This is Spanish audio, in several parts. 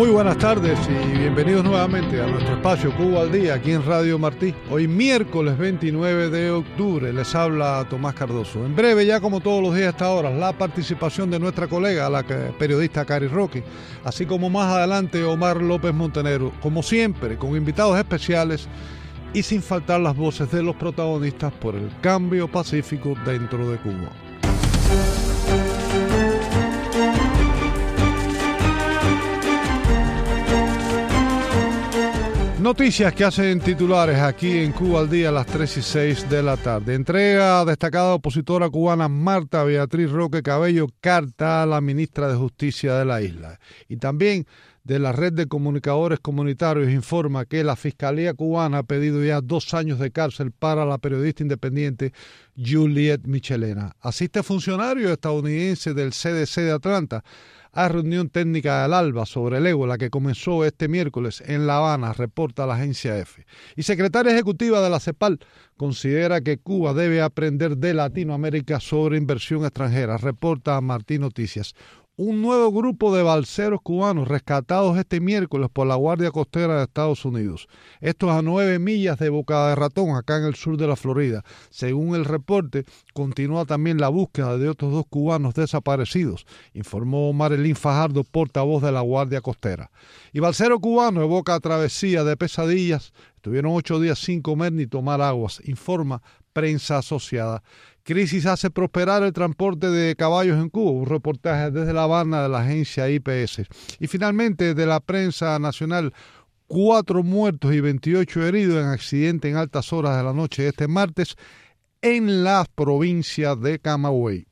Muy buenas tardes y bienvenidos nuevamente a nuestro espacio Cuba al Día aquí en Radio Martí. Hoy miércoles 29 de octubre les habla Tomás Cardoso. En breve, ya como todos los días a esta hora, la participación de nuestra colega, la periodista Cari Roque, así como más adelante Omar López Montenegro, como siempre, con invitados especiales y sin faltar las voces de los protagonistas por el cambio pacífico dentro de Cuba. Noticias que hacen titulares aquí en Cuba al Día a las 3 y 6 de la tarde. Entrega a destacada opositora cubana Marta Beatriz Roque Cabello carta a la ministra de Justicia de la isla. Y también de la Red de Comunicadores Comunitarios informa que la Fiscalía cubana ha pedido ya 2 años de cárcel para la periodista independiente Juliette Michelena. Asiste funcionario estadounidense del CDC de Atlanta a reunión técnica del ALBA sobre el ébola que comenzó este miércoles en La Habana, reporta la agencia EFE. Y secretaria ejecutiva de la CEPAL considera que Cuba debe aprender de Latinoamérica sobre inversión extranjera, reporta Martín Noticias. Un nuevo grupo de balseros cubanos rescatados este miércoles por la Guardia Costera de Estados Unidos. Esto a 9 millas de Boca de Ratón, acá en el sur de la Florida. Según el reporte, continúa también la búsqueda de otros 2 cubanos desaparecidos, informó Marilyn Fajardo, portavoz de la Guardia Costera. Y balsero cubano evoca travesía de pesadillas. Estuvieron 8 días sin comer ni tomar aguas, informa Prensa Asociada. Crisis hace prosperar el transporte de caballos en Cuba, un reportaje desde La Habana de la agencia IPS. Y finalmente, de la prensa nacional, 4 muertos y 28 heridos en accidente en altas horas de la noche de este martes en la provincia de Camagüey.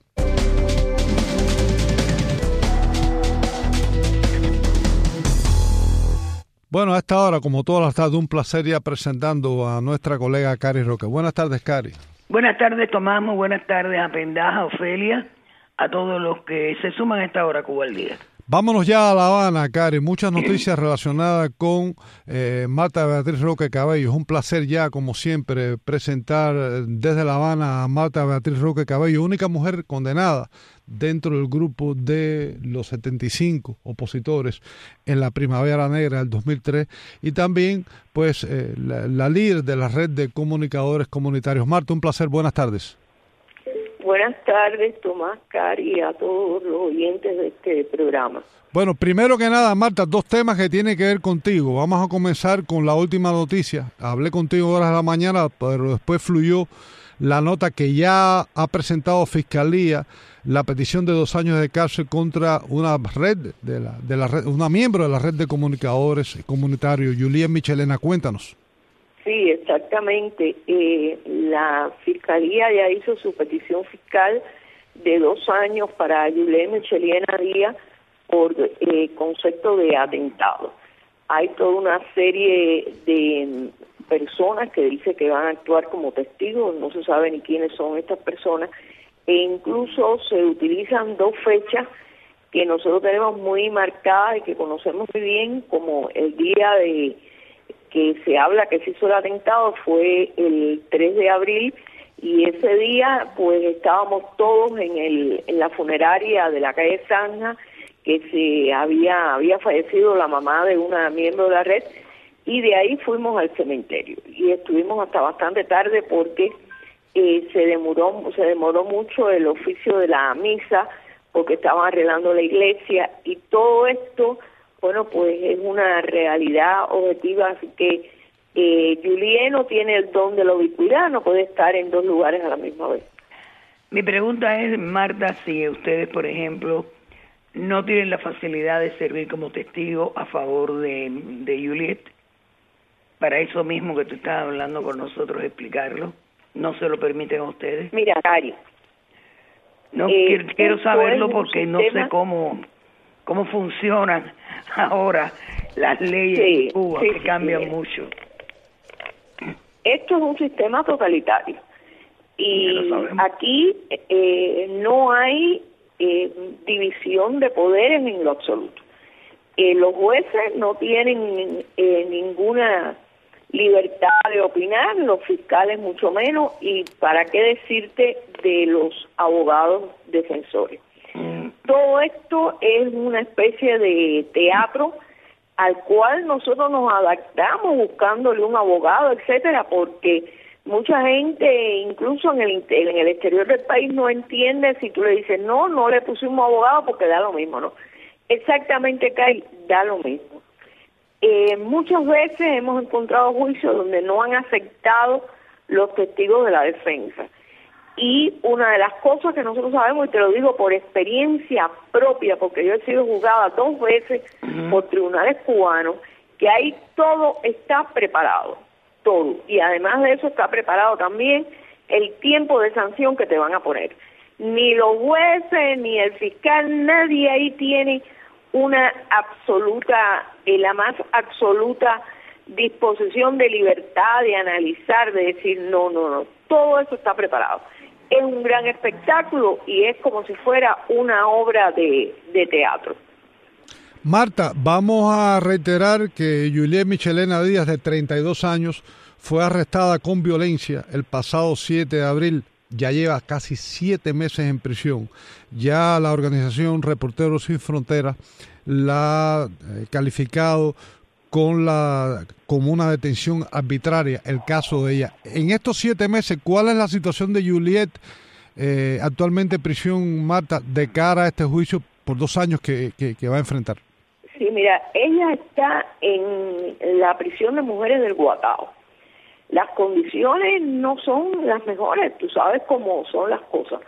Bueno, a esta hora, como todas las tardes, un placer ya presentando a nuestra colega Cari Roque. Buenas tardes, Cari. Buenas tardes, Tomás. Muy buenas tardes a Pendaja, Ofelia, a todos los que se suman a esta hora Cuba al Día. Vámonos ya a La Habana, Cari. Muchas noticias relacionadas con Marta Beatriz Roque Cabello. Es un placer ya, como siempre, presentar desde La Habana a Marta Beatriz Roque Cabello, única mujer condenada dentro del grupo de los 75 opositores en la Primavera Negra del 2003 y también pues la líder de la Red de Comunicadores Comunitarios. Marta, un placer. Buenas tardes. Buenas tardes, Tomás, Cari, y a todos los oyentes de este programa. Bueno, primero que nada, Marta, 2 temas que tienen que ver contigo. Vamos a comenzar con la última noticia. Hablé contigo horas de la mañana, pero después fluyó la nota que ya ha presentado Fiscalía la petición de 2 años de cárcel contra una red una miembro de la Red de Comunicadores Comunitarios, Juliette Michelena. Cuéntanos. Sí, exactamente. La Fiscalía ya hizo su petición fiscal de 2 años para Juliette Michelena Díaz por concepto de atentado. Hay toda una serie de personas que dice que van a actuar como testigos, no se sabe ni quiénes son estas personas, e incluso se utilizan 2 fechas que nosotros tenemos muy marcadas y que conocemos muy bien, como el día de que se habla que se hizo el atentado fue el 3 de abril, y ese día pues estábamos todos en la funeraria de la calle Zanja, que se había fallecido la mamá de una miembro de la red, y de ahí fuimos al cementerio y estuvimos hasta bastante tarde porque se demoró mucho el oficio de la misa porque estaban arreglando la iglesia, y todo esto, bueno, pues es una realidad objetiva, así que Juliette no tiene el don de la ubicuidad, no puede estar en 2 lugares a la misma vez. Mi pregunta es, Marta, si ustedes, por ejemplo, no tienen la facilidad de servir como testigo a favor de Juliette, para eso mismo que tú estás hablando con nosotros, explicarlo, ¿no se lo permiten a ustedes? Mira, Cari, no quiero saberlo porque no sé cómo funcionan ahora las leyes en Cuba, que cambian mucho. Esto es un sistema totalitario y aquí no hay división de poderes en lo absoluto. Los jueces no tienen ninguna libertad de opinar, los fiscales mucho menos, y para qué decirte de los abogados defensores. Todo esto es una especie de teatro al cual nosotros nos adaptamos buscándole un abogado, etcétera, porque mucha gente, incluso en el exterior del país, no entiende si tú le dices, no le pusimos abogado porque da lo mismo, ¿no? Exactamente, Kay, da lo mismo. Muchas veces hemos encontrado juicios donde no han aceptado los testigos de la defensa. Y una de las cosas que nosotros sabemos, y te lo digo por experiencia propia, porque yo he sido juzgada 2 veces por tribunales cubanos, que ahí todo está preparado, todo. Y además de eso está preparado también el tiempo de sanción que te van a poner. Ni los jueces, ni el fiscal, nadie ahí tiene una absoluta, la más absoluta disposición de libertad, de analizar, de decir no, todo eso está preparado. Es un gran espectáculo y es como si fuera una obra de teatro. Marta, vamos a reiterar que Yuliet Michelena Díaz, de 32 años, fue arrestada con violencia el pasado 7 de abril. Ya lleva casi 7 meses en prisión. Ya la organización Reporteros Sin Fronteras la ha calificado como una detención arbitraria el caso de ella. En estos 7 meses, ¿cuál es la situación de Yuliet actualmente en prisión, Marta, de cara a este juicio por 2 años que va a enfrentar? Sí, mira, ella está en la prisión de mujeres del Guatao. Las condiciones no son las mejores, tú sabes cómo son las cosas.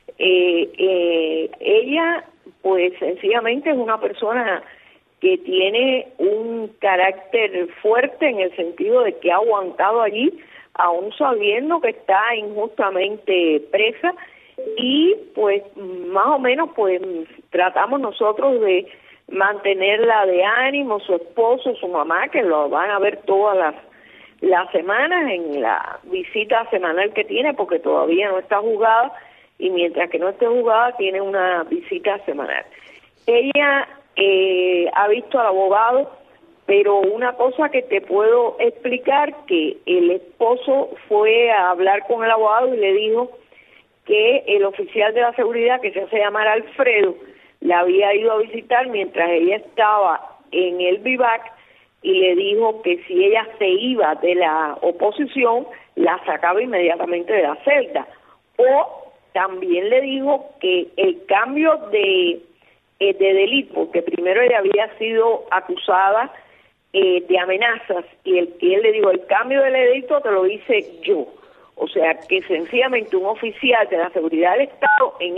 Ella, pues sencillamente es una persona que tiene un carácter fuerte en el sentido de que ha aguantado allí, aún sabiendo que está injustamente presa, y pues más o menos pues tratamos nosotros de mantenerla de ánimo, su esposo, su mamá, que lo van a ver todas las semanas en la visita semanal que tiene, porque todavía no está juzgada, y mientras que no esté juzgada tiene una visita semanal. Ella ha visto al abogado, pero una cosa que te puedo explicar, que el esposo fue a hablar con el abogado y le dijo que el oficial de la seguridad, que se hace llamar Alfredo, la había ido a visitar mientras ella estaba en el vivac, y le dijo que si ella se iba de la oposición, la sacaba inmediatamente de la celda. O también le dijo que el cambio de delito, porque primero ella había sido acusada de amenazas, y él le dijo, el cambio de delito te lo hice yo. O sea, que sencillamente un oficial de la seguridad del Estado en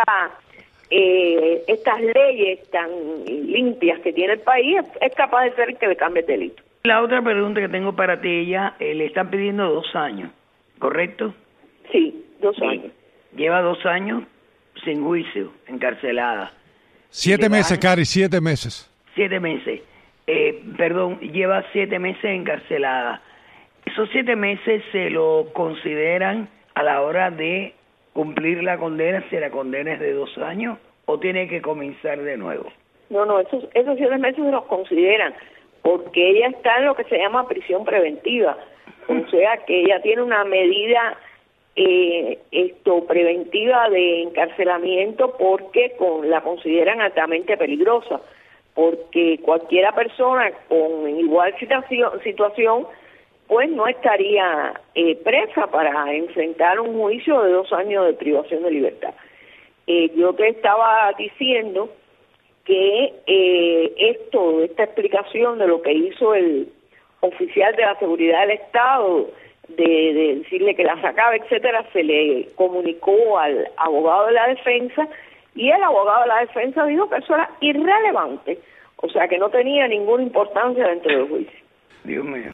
estas leyes tan limpias que tiene el país es capaz de hacer que le cambie el delito. La otra pregunta que tengo para ti, ella le están pidiendo 2 años, ¿correcto? Sí, 2 años. Lleva 2 años sin juicio, encarcelada. 7 meses, Cari, 7 meses. 7 meses. Lleva 7 meses encarcelada. Esos 7 meses se lo consideran a la hora de cumplir la condena, si la condena es de 2 años, o tiene que comenzar de nuevo. No, esos 7 meses se los consideran, porque ella está en lo que se llama prisión preventiva. O sea que ella tiene una medida preventiva de encarcelamiento, porque la consideran altamente peligrosa, porque cualquiera persona con igual situación pues no estaría presa para enfrentar un juicio de 2 años de privación de libertad. Yo te estaba diciendo que esta explicación de lo que hizo el oficial de la seguridad del Estado, de decirle que la sacaba, etcétera, se le comunicó al abogado de la defensa, y el abogado de la defensa dijo que eso era irrelevante, o sea que no tenía ninguna importancia dentro del juicio. Dios mío.